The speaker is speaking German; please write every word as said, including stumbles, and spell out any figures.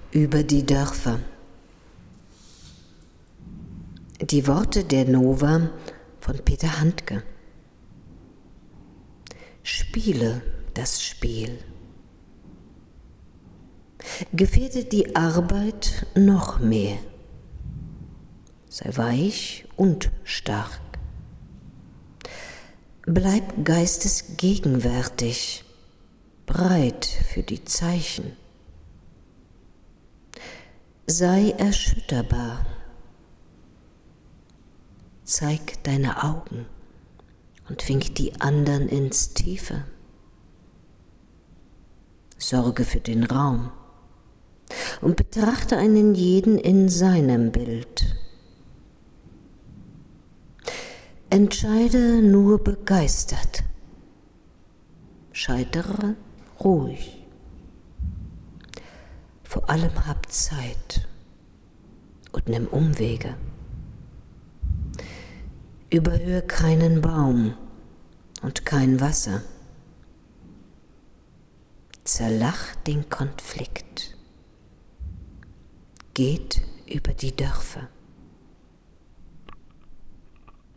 Über die Dörfer. Die Worte der Nova von Peter Handke. Spiele das Spiel. Gefährde die Arbeit noch mehr. Sei weich und stark. Bleib geistesgegenwärtig, breit für die Zeichen. Sei erschütterbar. Zeig deine Augen und wink die anderen ins Tiefe. Sorge für den Raum und betrachte einen jeden in seinem Bild. Entscheide nur begeistert, scheitere ruhig. Vor allem hab Zeit und nimm Umwege. Überhöhe keinen Baum und kein Wasser. Zerlach den Konflikt. Geht über die Dörfer.